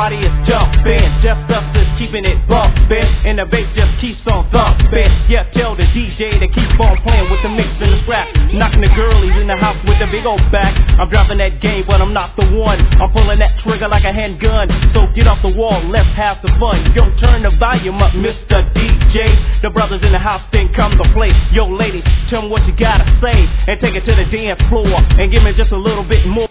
Everybody is jumping, just us is keeping it bumping, and the bass just keeps on thumping. Yeah, tell the DJ to keep on playing with the mix and the scrap, knocking the girlies in the house with the big old back. I'm dropping that game, but I'm not the one. I'm pulling that trigger like a handgun. So get off the wall, let's have some fun. Yo, turn the volume up, Mr. DJ. The brothers in the house then come to play. Yo, ladies, tell me what you gotta say, and take it to the dance floor, and give me just a little bit more.